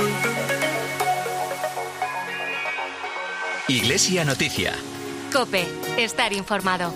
Iglesia Noticia. COPE. Estar informado.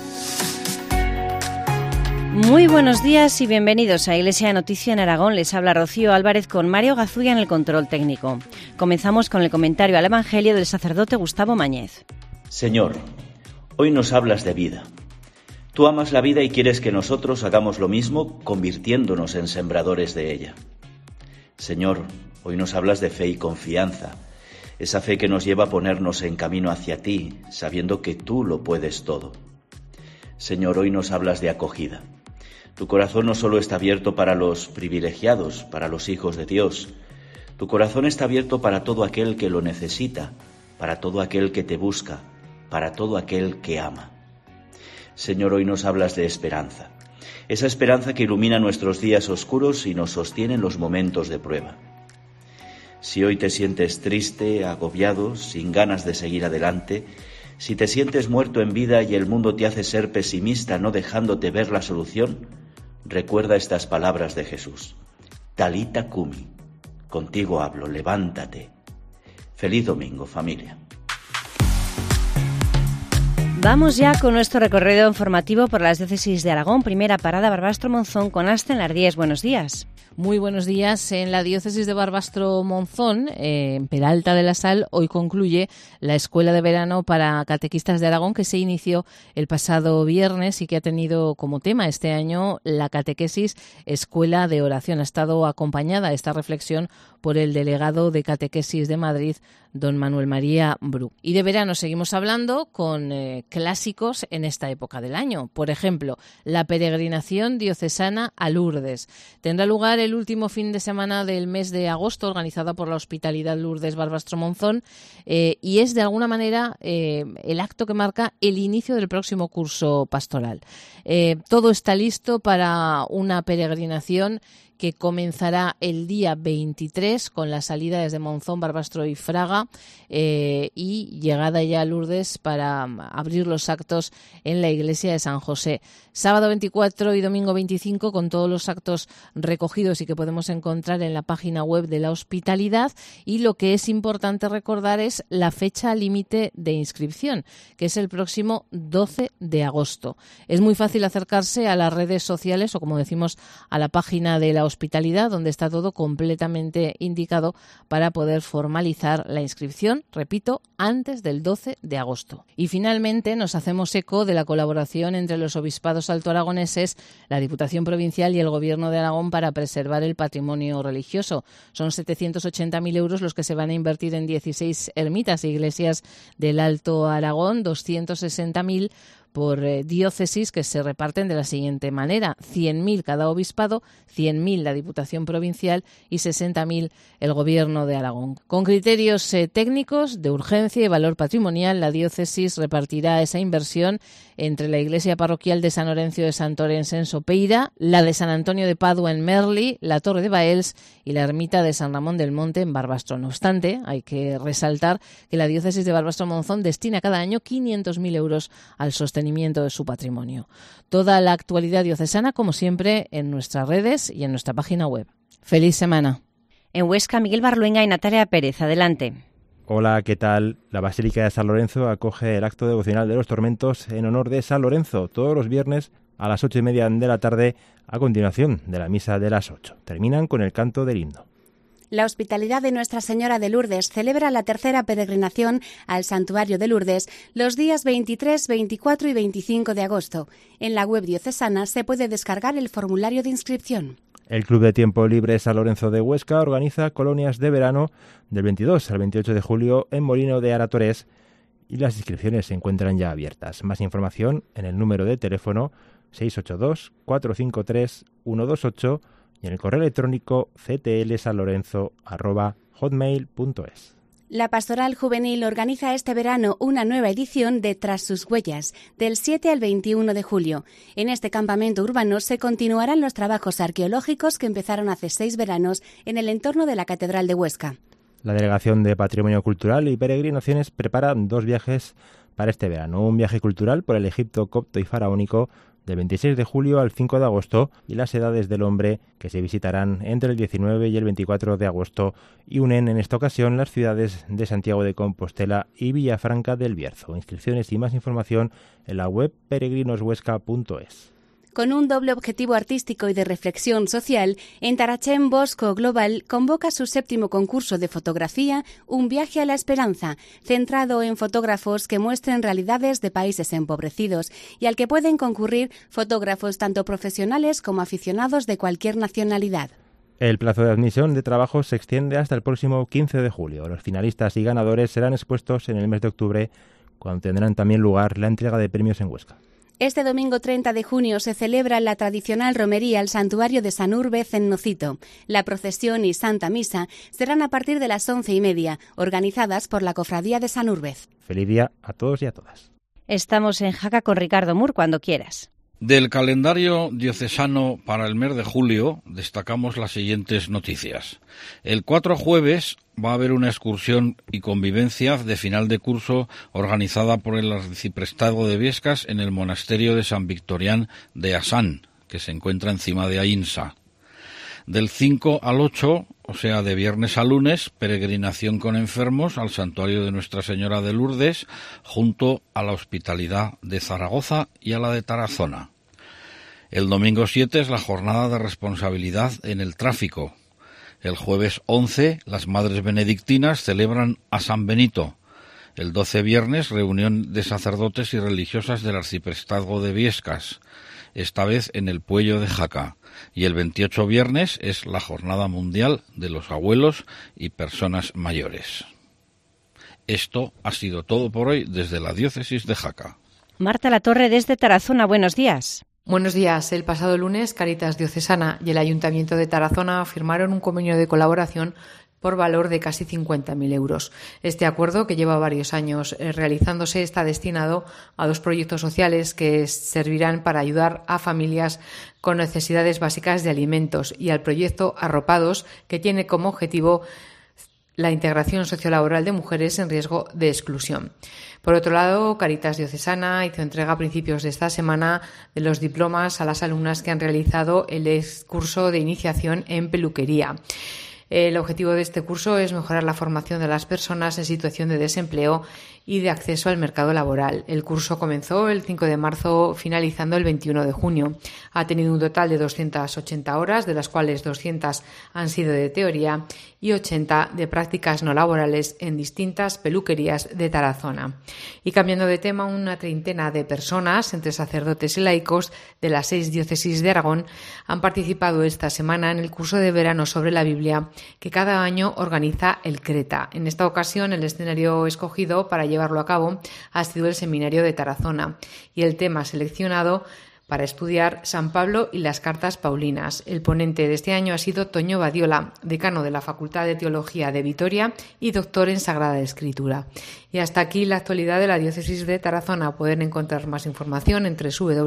Muy buenos días y bienvenidos a Iglesia Noticia en Aragón. Les habla Rocío Álvarez con Mario Gazulla en el control técnico. Comenzamos con el comentario al Evangelio del sacerdote Gustavo Mañez. Señor, hoy nos hablas de vida. Tú amas la vida y quieres que nosotros hagamos lo mismo, convirtiéndonos en sembradores de ella. Señor, hoy nos hablas de fe y confianza, esa fe que nos lleva a ponernos en camino hacia ti, sabiendo que tú lo puedes todo. Señor, hoy nos hablas de acogida. Tu corazón no solo está abierto para los privilegiados, para los hijos de Dios. Tu corazón está abierto para todo aquel que lo necesita, para todo aquel que te busca, para todo aquel que ama. Señor, hoy nos hablas de esperanza. Esa esperanza que ilumina nuestros días oscuros y nos sostiene en los momentos de prueba. Si hoy te sientes triste, agobiado, sin ganas de seguir adelante, si te sientes muerto en vida y el mundo te hace ser pesimista no dejándote ver la solución, recuerda estas palabras de Jesús. Talita cumi, contigo hablo, levántate. Feliz domingo, familia. Vamos ya con nuestro recorrido informativo por las diócesis de Aragón. Primera parada, Barbastro-Monzón, con Asten Lardíez. Buenos días. Muy buenos días. En la diócesis de Barbastro-Monzón, en Peralta de la Sal, hoy concluye la escuela de verano para catequistas de Aragón que se inició el pasado viernes y que ha tenido como tema este año la catequesis Escuela de Oración. Ha estado acompañada esta reflexión por el delegado de Catequesis de Madrid, don Manuel María Bru. Y de verano seguimos hablando con clásicos en esta época del año. Por ejemplo, la peregrinación diocesana a Lourdes. Tendrá lugar el último fin de semana del mes de agosto, organizada por la Hospitalidad Lourdes Barbastro-Monzón, y es de alguna manera el acto que marca el inicio del próximo curso pastoral. Todo está listo para una peregrinación que comenzará el día 23 con la salida desde Monzón, Barbastro y Fraga y llegada ya a Lourdes para abrir los actos en la iglesia de San José. Sábado 24 y domingo 25 con todos los actos recogidos y que podemos encontrar en la página web de la Hospitalidad, y lo que es importante recordar es la fecha límite de inscripción, que es el próximo 12 de agosto. Es muy fácil acercarse a las redes sociales o, como decimos, a la página de la Hospitalidad, donde está todo completamente indicado para poder formalizar la inscripción, repito, antes del 12 de agosto. Y finalmente nos hacemos eco de la colaboración entre los obispados altoaragoneses, la Diputación Provincial y el Gobierno de Aragón para preservar el patrimonio religioso. Son 780.000 euros los que se van a invertir en 16 ermitas e iglesias del Alto Aragón, 260.000 por diócesis, que se reparten de la siguiente manera: 100.000 cada obispado, 100.000 la Diputación Provincial y 60.000 el Gobierno de Aragón. Con criterios técnicos de urgencia y valor patrimonial, la diócesis repartirá esa inversión entre la iglesia parroquial de San Lorenzo de Santorens en Sopeira, la de San Antonio de Padua en Merli, la Torre de Baels y la ermita de San Ramón del Monte en Barbastro. No obstante, hay que resaltar que la diócesis de Barbastro-Monzón destina cada año 500.000 euros al sostenimiento de su patrimonio. Toda la actualidad diocesana, como siempre, en nuestras redes y en nuestra página web. ¡Feliz semana! En Huesca, Miguel Barluenga y Natalia Pérez. Adelante. Hola, ¿qué tal? La Basílica de San Lorenzo acoge el acto devocional de los tormentos en honor de San Lorenzo todos los viernes a las 8:30 de la tarde, a continuación de la misa de las 8. Terminan con el canto del himno. La Hospitalidad de Nuestra Señora de Lourdes celebra la tercera peregrinación al Santuario de Lourdes los días 23, 24 y 25 de agosto. En la web diocesana se puede descargar el formulario de inscripción. El Club de Tiempo Libre San Lorenzo de Huesca organiza colonias de verano del 22 al 28 de julio en Molino de Aratorés, y las inscripciones se encuentran ya abiertas. Más información en el número de teléfono 682 453 128 y en el correo electrónico ctlsanlorenzo@hotmail.es. La Pastoral Juvenil organiza este verano una nueva edición de Tras sus huellas, del 7 al 21 de julio. En este campamento urbano se continuarán los trabajos arqueológicos que empezaron hace 6 veranos en el entorno de la Catedral de Huesca. La Delegación de Patrimonio Cultural y Peregrinaciones prepara 2 viajes para este verano. Un viaje cultural por el Egipto copto y faraónico del 26 de julio al 5 de agosto, y las edades del hombre, que se visitarán entre el 19 y el 24 de agosto, y unen en esta ocasión las ciudades de Santiago de Compostela y Villafranca del Bierzo. Inscripciones y más información en la web peregrinoshuesca.es. Con un doble objetivo artístico y de reflexión social, Entarachem Bosco Global convoca su 7º concurso de fotografía, Un viaje a la esperanza, centrado en fotógrafos que muestren realidades de países empobrecidos y al que pueden concurrir fotógrafos tanto profesionales como aficionados de cualquier nacionalidad. El plazo de admisión de trabajo se extiende hasta el próximo 15 de julio. Los finalistas y ganadores serán expuestos en el mes de octubre, cuando tendrán también lugar la entrega de premios en Huesca. Este domingo 30 de junio se celebra la tradicional romería al santuario de San Úrbez en Nocito. La procesión y Santa Misa serán a partir de las 11:30, organizadas por la Cofradía de San Úrbez. Feliz día a todos y a todas. Estamos en Jaca con Ricardo Mur cuando quieras. Del calendario diocesano para el mes de julio destacamos las siguientes noticias. El 4 jueves va a haber una excursión y convivencia de final de curso organizada por el Arciprestazgo de Viescas en el monasterio de San Victorián de Asán, que se encuentra encima de Ainsa. Del 5 al 8, o sea, de viernes a lunes, peregrinación con enfermos al santuario de Nuestra Señora de Lourdes, junto a la Hospitalidad de Zaragoza y a la de Tarazona. El domingo 7 es la jornada de responsabilidad en el tráfico. El jueves 11, las Madres Benedictinas celebran a San Benito. El 12 viernes, reunión de sacerdotes y religiosas del Arciprestazgo de Viescas, esta vez en el Puello de Jaca. Y el 28 viernes es la Jornada Mundial de los Abuelos y Personas Mayores. Esto ha sido todo por hoy desde la Diócesis de Jaca. Marta Latorre desde Tarazona, buenos días. Buenos días. El pasado lunes, Cáritas Diocesana y el Ayuntamiento de Tarazona firmaron un convenio de colaboración por valor de casi 50.000 euros. Este acuerdo, que lleva varios años realizándose, está destinado a 2 proyectos sociales que servirán para ayudar a familias con necesidades básicas de alimentos, y al proyecto Arropados, que tiene como objetivo la integración sociolaboral de mujeres en riesgo de exclusión. Por otro lado, Cáritas Diocesana hizo entrega a principios de esta semana de los diplomas a las alumnas que han realizado el curso de iniciación en peluquería. El objetivo de este curso es mejorar la formación de las personas en situación de desempleo y de acceso al mercado laboral. El curso comenzó el 5 de marzo, finalizando el 21 de junio. Ha tenido un total de 280 horas, de las cuales 200 han sido de teoría y 80 de prácticas no laborales en distintas peluquerías de Tarazona. Y cambiando de tema, una treintena de personas, entre sacerdotes y laicos, de las 6 diócesis de Aragón, han participado esta semana en el curso de verano sobre la Biblia que cada año organiza el Creta. En esta ocasión, el escenario escogido para llevarlo a cabo ha sido el Seminario de Tarazona, y el tema seleccionado para estudiar San Pablo y las cartas paulinas. El ponente de este año ha sido Toño Badiola, decano de la Facultad de Teología de Vitoria y doctor en Sagrada Escritura. Y hasta aquí la actualidad de la Diócesis de Tarazona. Pueden encontrar más información en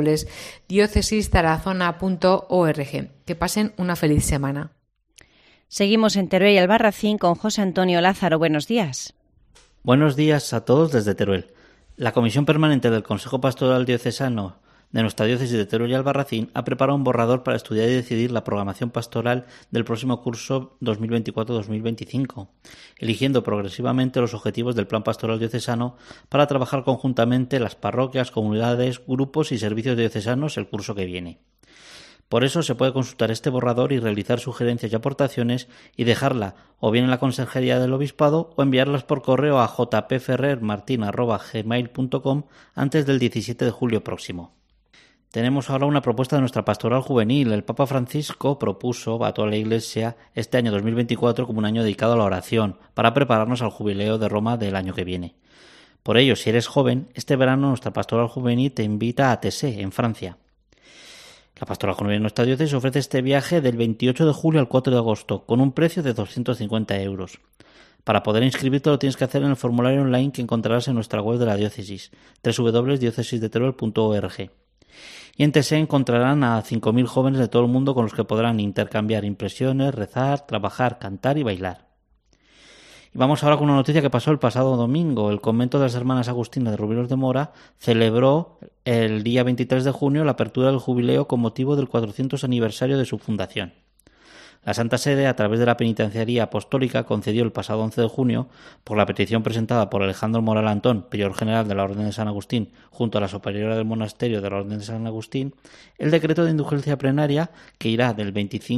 www.diocesistarazona.org. Que pasen una feliz semana. Seguimos en Teruel y Albarracín con José Antonio Lázaro. Buenos días. Buenos días a todos desde Teruel. La Comisión Permanente del Consejo Pastoral Diocesano de nuestra diócesis de Teruel y Albarracín ha preparado un borrador para estudiar y decidir la programación pastoral del próximo curso 2024-2025, eligiendo progresivamente los objetivos del Plan Pastoral Diocesano para trabajar conjuntamente las parroquias, comunidades, grupos y servicios diocesanos el curso que viene. Por eso se puede consultar este borrador y realizar sugerencias y aportaciones y dejarla o bien en la Consejería del Obispado o enviarlas por correo a jpferrermartin@gmail.com antes del 17 de julio próximo. Tenemos ahora una propuesta de nuestra pastoral juvenil. El Papa Francisco propuso a toda la Iglesia este año 2024 como un año dedicado a la oración para prepararnos al jubileo de Roma del año que viene. Por ello, si eres joven, este verano nuestra pastoral juvenil te invita a Tessé, en Francia. La Pastoral Juvenil de nuestra diócesis ofrece este viaje del 28 de julio al 4 de agosto, con un precio de 250 euros. Para poder inscribirte lo tienes que hacer en el formulario online que encontrarás en nuestra web de la diócesis, www.diocesisdeteruel.org. Y en Tessé encontrarán a 5.000 jóvenes de todo el mundo con los que podrán intercambiar impresiones, rezar, trabajar, cantar y bailar. Y vamos ahora con una noticia que pasó el pasado domingo. El convento de las Hermanas Agustinas de Rubiros de Mora celebró el día 23 de junio la apertura del jubileo con motivo del 400 aniversario de su fundación. La Santa Sede, a través de la Penitenciaría Apostólica, concedió el pasado 11 de junio, por la petición presentada por Alejandro Moral Antón, prior general de la Orden de San Agustín, junto a la superiora del monasterio de la Orden de San Agustín, el decreto de indulgencia plenaria que irá del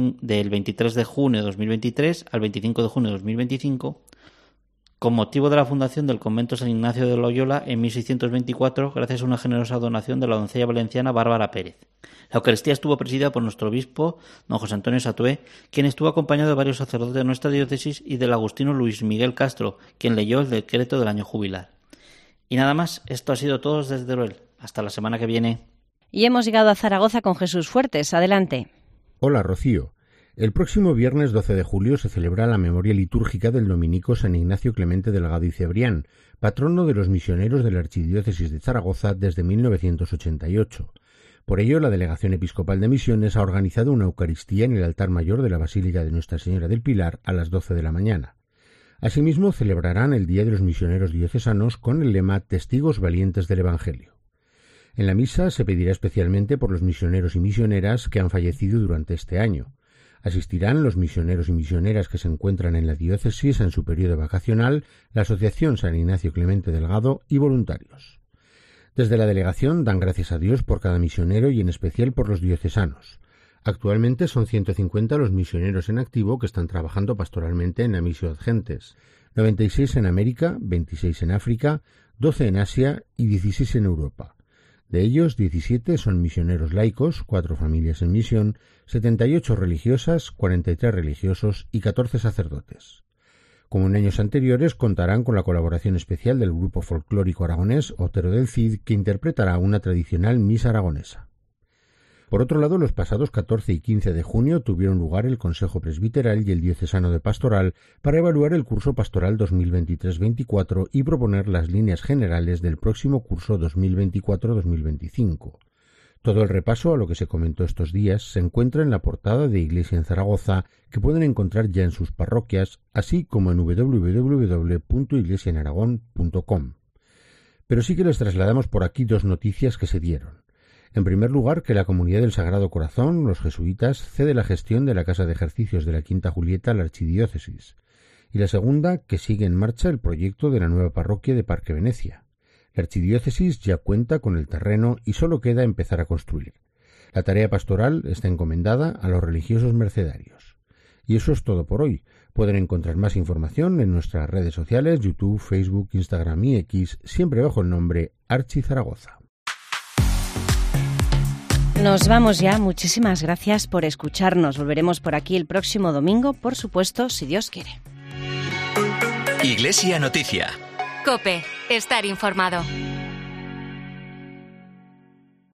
23 de junio de 2023 al 25 de junio de 2025, con motivo de la fundación del convento San Ignacio de Loyola en 1624, gracias a una generosa donación de la doncella valenciana Bárbara Pérez. La Eucaristía estuvo presidida por nuestro obispo, don José Antonio Satué, quien estuvo acompañado de varios sacerdotes de nuestra diócesis y del agustino Luis Miguel Castro, quien leyó el decreto del año jubilar. Y nada más, esto ha sido todo desde Teruel. Hasta la semana que viene. Y hemos llegado a Zaragoza con Jesús Fuertes. Adelante. Hola, Rocío. El próximo viernes 12 de julio se celebra la memoria litúrgica del dominico San Ignacio Clemente Delgado y Cebrián, patrono de los misioneros de la Archidiócesis de Zaragoza desde 1988. Por ello, la Delegación Episcopal de Misiones ha organizado una Eucaristía en el altar mayor de la Basílica de Nuestra Señora del Pilar a las 12 de la mañana. Asimismo, celebrarán el Día de los Misioneros Diocesanos con el lema Testigos Valientes del Evangelio. En la misa se pedirá especialmente por los misioneros y misioneras que han fallecido durante este año. Asistirán los misioneros y misioneras que se encuentran en la diócesis en su periodo vacacional, la Asociación San Ignacio Clemente Delgado y voluntarios. Desde la delegación dan gracias a Dios por cada misionero y en especial por los diocesanos. Actualmente son 150 los misioneros en activo que están trabajando pastoralmente en la Missio ad Gentes, 96 en América, 26 en África, 12 en Asia y 16 en Europa. De ellos, 17 son misioneros laicos, 4 familias en misión, 78 religiosas, 43 religiosos y 14 sacerdotes. Como en años anteriores, contarán con la colaboración especial del grupo folclórico aragonés Otero del Cid, que interpretará una tradicional misa aragonesa. Por otro lado, los pasados 14 y 15 de junio tuvieron lugar el Consejo Presbiteral y el Diocesano de Pastoral para evaluar el curso pastoral 2023-24 y proponer las líneas generales del próximo curso 2024-2025. Todo el repaso a lo que se comentó estos días se encuentra en la portada de Iglesia en Zaragoza, que pueden encontrar ya en sus parroquias, así como en www.iglesiaenaragón.com. Pero sí que les trasladamos por aquí dos noticias que se dieron. En primer lugar, que la Comunidad del Sagrado Corazón, los jesuitas, cede la gestión de la Casa de Ejercicios de la Quinta Julieta a la Archidiócesis. Y la segunda, que sigue en marcha el proyecto de la nueva parroquia de Parque Venecia. La Archidiócesis ya cuenta con el terreno y solo queda empezar a construir. La tarea pastoral está encomendada a los religiosos mercedarios. Y eso es todo por hoy. Pueden encontrar más información en nuestras redes sociales, YouTube, Facebook, Instagram y X, siempre bajo el nombre Archi Zaragoza. Nos vamos ya. Muchísimas gracias por escucharnos. Volveremos por aquí el próximo domingo, por supuesto, si Dios quiere. Iglesia Noticia. COPE. Estar informado.